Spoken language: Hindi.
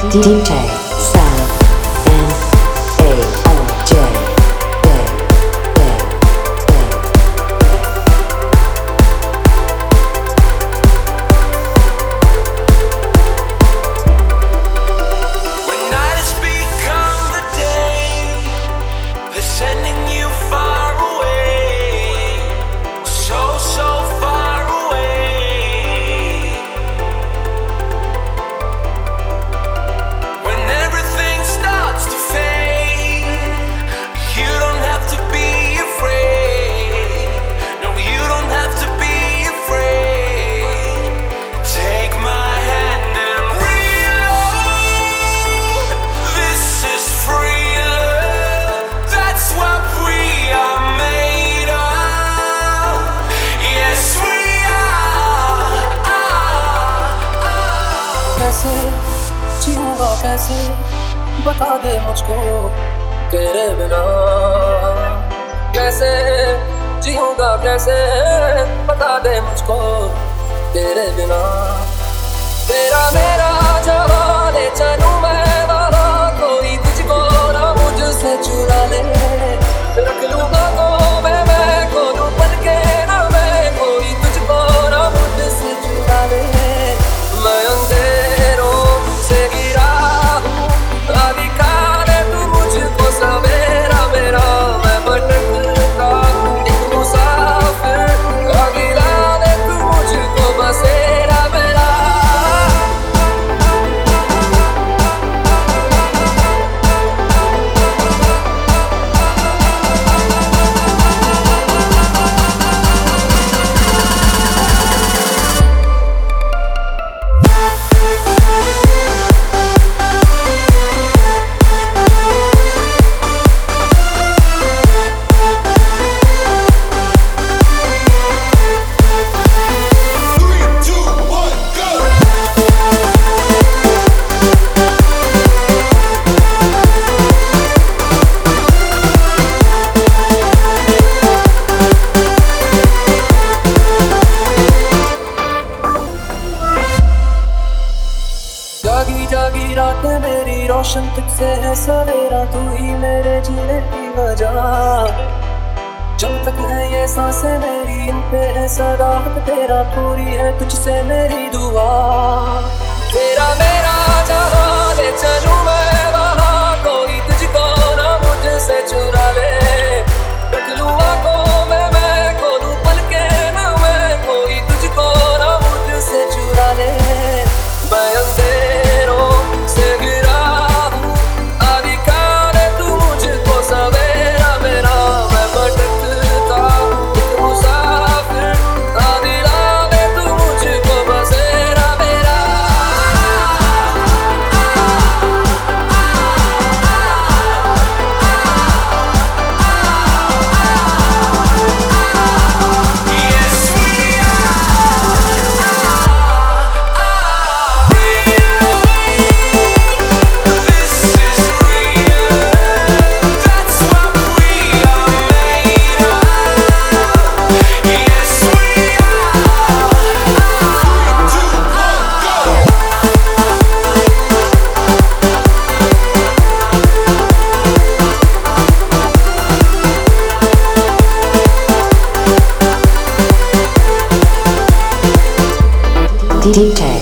DJ Sam N-A-O-J. When nights become the day, they're sending you far away, so far away. When everything starts to fade, you don't have to be afraid. No, you don't have to be afraid. Take my hand and reload. This is free love. That's what we are made of. Yes, we are. कैसे जीऊंगा कैसे बता दे मुझको तेरे बिना कैसे जीऊंगा कैसे बता दे मुझको तेरे बिना तेरा मेरा जवान चलूं मैं वहाँ कोई तुझको ना मुझसे चुरा ले रख लूंगा तो मैं खोलूं पल के ना मैं कोई तुझको ना मुझसे चुरा ले मैं अंधेरों से गिरा हूँ अधिकार है तू मुझको सवेरा मेरा मैं भटकता एक मुसाफिर अगिला दे तू मुझको बसेरा मेरा जागी जागी रात मेरी रोशन तुझसे है सवेरा तू ही मेरे जीने की वजह जब तक है ये सांसें मेरी इन पे है सदा हक तेरा पूरी है तुझसे मेरी दुआ तेरा मेरा जहां ले चलूं मैं वहाँ कोई तुझको ना मुझसे चुरा ले रख लूं आंखों में मैं खोलूं पल के ना मैं कोई तुझको ना मुझसे चुरा ले मैं अंधेरों से गिरा हूँ अधिकार है तू मुझको सवेरा मेरा मैं भटकता हूँ एक मुसाफिर दिला दे तू मुझको बसेरा मेरा Yes, we This is real. That's what we are made of. Yes, we DJ